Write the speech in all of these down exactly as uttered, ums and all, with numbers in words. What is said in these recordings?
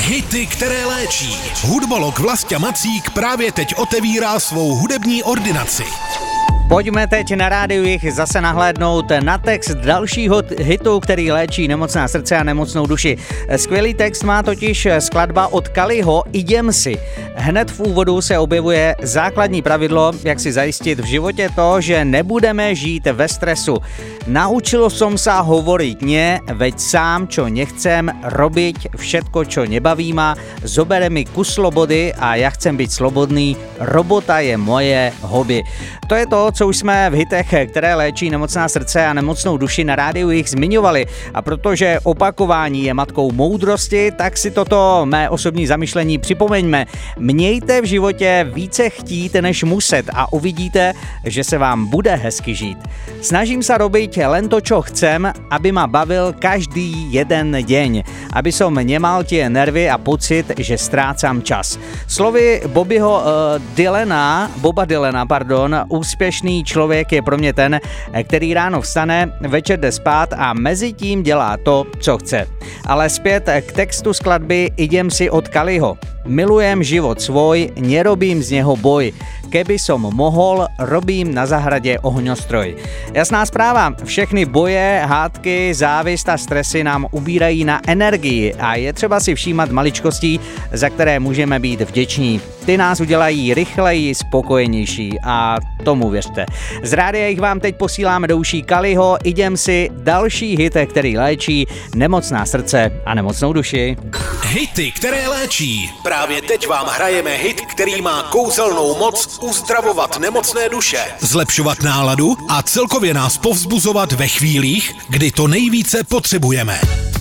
Hity, které léčí. Hudbolog Vlastě Macík právě teď otevírá svou hudební ordinaci. Pojďme teď na rádiu Jich zase nahlédnout na text dalšího hitu, který léčí nemocná srdce a nemocnou duši. Skvělý text má totiž skladba od Kaliho Idem si. Hned v úvodu se objevuje základní pravidlo, jak si zajistit v životě to, že nebudeme žít ve stresu. Naučil som sa hovoriť nie, veď sám, čo nechcem robiť, všetko, čo nebaví ma, zobere mi kus slobody a ja chcem byť slobodný, robota je moje hobby. To je to, co už jsme v hitech, které léčí nemocná srdce a nemocnou duši na rádiu Jich zmiňovali. A protože opakování je matkou moudrosti, tak si toto mé osobní zamyšlení připomeňme. Mějte v životě více chtít než muset a uvidíte, že se vám bude hezky žít. Snažím sa robiť len to, čo chcem, aby ma bavil každý jeden deň. Aby som nemal tie nervy a pocit, že strácam čas. Slovy Bobbyho uh, Dylana, Boba Dylana, pardon, úspěšný člověk je pro mě ten, který ráno vstane, večer jde spát a mezi tím dělá to, co chce. Ale zpět k textu skladby Idem si od Kaliho. Milujem život svoj, nerobím z něho boj. Keby som mohol, robím na zahradě ohňostroj. Jasná zpráva, všechny boje, hádky, závist a stresy nám ubírají na energii a je třeba si všímat maličkostí, za které můžeme být vděční. Ty nás udělají rychleji, spokojenější a tomu věřte. Z rádia Jich vám teď posíláme do uší Kaliho, Idem si, další hit, který léčí nemocná srdce a nemocnou duši. Hity, které léčí. Právě teď vám hrajeme hit, který má kouzelnou moc uzdravovat nemocné duše, zlepšovat náladu a celkově nás povzbuzovat ve chvílích, kdy to nejvíce potřebujeme.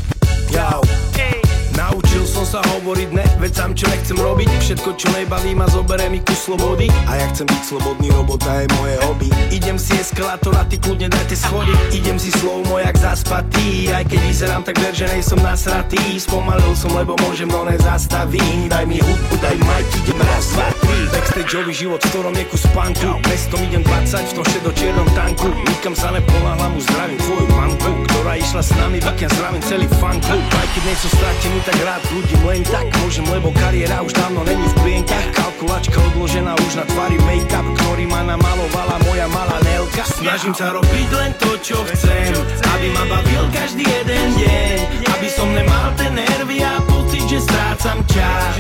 Jau. Naučil som sa hovoriť ne, veď sám čo nechcem robiť, všetko čo nebaví ma zobere mi kus slobody a ja chcem byť slobodný, robota je moje hobby. Idem si eskalátor a ty kľudne dajte schody, idem si slow-mo jak zaspatý, aj keď vyzerám tak ver, že nejsom nasratý, spomalil som, lebo môžem, no nezastavím, daj mi hudbu, daj mic, idem raz, dva, tri, backstageový život, v ktorom je kus punku, mestom idem dvadsať, v tom šedo-čiernom tanku, nikam sa neponáhlam, už zdravím tvoju mamku, ktorá išla s nami, víkend zdravím celý fanklub, aj keď nejsem stratený, tak rád ľudím len tak môžem, lebo kariéra už dávno není v plienkach. Kalkulačka odložená už na tvári make-up, ktorý ma namalovala moja malá Nelka. Snažím sa robiť len to, čo chcem, aby ma bavil každý jeden deň, aby som nemal ten nervy a pocit, že strácam čas.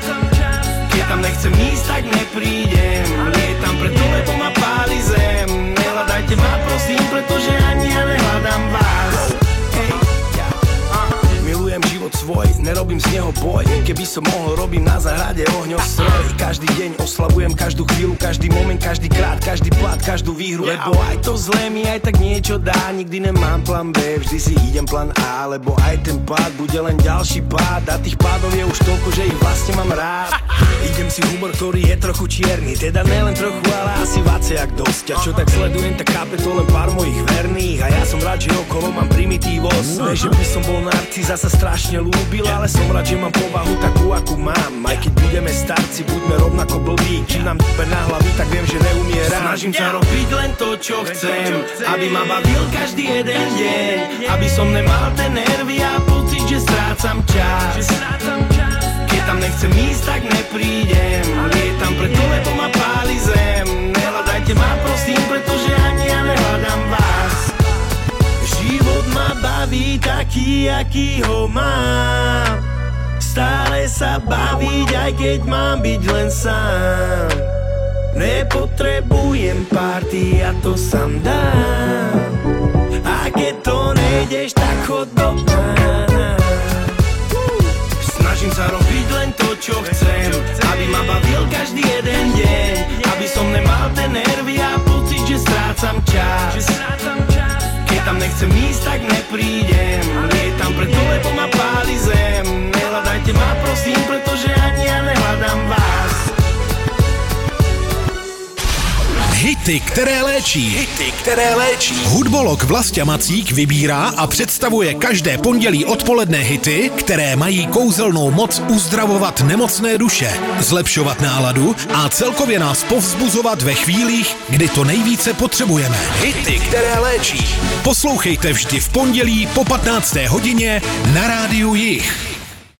Keď tam nechcem ísť, tak neprídem, lietam preto, lebo ma páli zem. Nehľadajte ma prosím, pretože ani ja nehľadám vás. Milujem život svoj, nerobím z neho boj. Keby som mohol, robím na záhrade ohňostroj. Každý deň oslavujem každú chvíľu, každý moment, každý krát, každý plat, každú výhru. Lebo aj to zlé mi aj tak niečo dá. Nikdy nemám plán B, vždy si idem plán A. Lebo aj ten pád bude len ďalší pád. A tých pádov je už toľko, že ich vlastne mám rád. Idem si humor, ktorý je trochu čierny, teda nelen trochu, ale asi vaciak dosť. A čo tak sledujem, tak chápe to len pár mojich verných. A ja som rád, že okolo mám primitívosť. Ne, že by som bol narcis, sa strašne ľúbil, ale som rád, že mám povahu takú, akú mám. Aj keď budeme starci, buďme rovnako blbí. Kým nám tupe na hlavy, tak viem, že neumieram. Snažím sa robiť len to, čo chcem, aby ma bavil každý jeden deň, aby som nemal ten nervy a pocit, že strácam čas. Keď tam nechcem ísť, tak neprídem, lietam preto, lebo ma páli zem. Nehľadajte ma prosím, pretože ani ja nehľadám vás. Život ma baví taký, aký ho mám. Stále sa baviť, aj keď mám byť len sám. Nepotrebujem party, ja to sám dám. A keď to nejdeš, tak chod do pána. Snažím sa robiť len to, čo chcem, aby ma bavil každý jeden deň, aby som nemal ten nervy a pocit, že strácam čas. Keď tam nechcem ísť, tak neprídem, lietam preto, lebo ma páli zem. Nehľadajte ma prosím, pretože ani ja nehľadám vás. Hity, které léčí. Hity, které léčí. Hudbolog Vlastě Macík vybírá a představuje každé pondělí odpoledne hity, které mají kouzelnou moc uzdravovat nemocné duše, zlepšovat náladu a celkově nás povzbuzovat ve chvílích, kdy to nejvíce potřebujeme. Hity, které léčí. Poslouchejte vždy v pondělí po patnácté hodině na rádiu Jich.